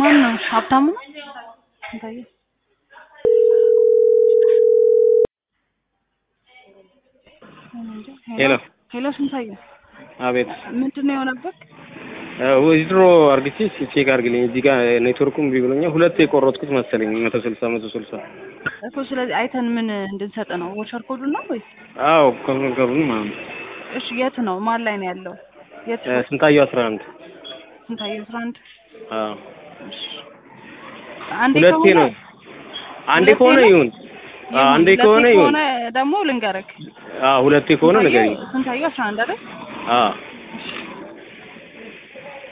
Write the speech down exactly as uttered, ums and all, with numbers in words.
ማን ነው ሀብታሙ ነው እንታየ ሄሎ ሄሎ ስንታየ አቤት ምንድነው የሆነበት ወይድሮ አርግቲ ቼክ አርግልኝ እዚህ ጋር ኔትወርኩም ቢብሎኛ ሁለት የቆረጥኩት መሰለኝ መቶ ስልሳ መቶ ስልሳ እኮ ስለዚህ አይተን ምን እንድንሰጥ ነው ወቸር ኮዱ ነው ወይስ አዎ ኮንኮሩን ማለት እሺ የት ነው ማን ላይ ነው ያለው የት ስንታየው አስራ አንድ ስንታየው አስራ አንድ አዎ እሺ አንዴ ሁለቴ ነው አንዴ ከሆነ ይሁን አንዴ ከሆነ ይሁን ደግሞ ልንገርክ አዎ ሁለቴ ከሆነ ነገር ስንታየው አስራ አንድ አይደል አዎ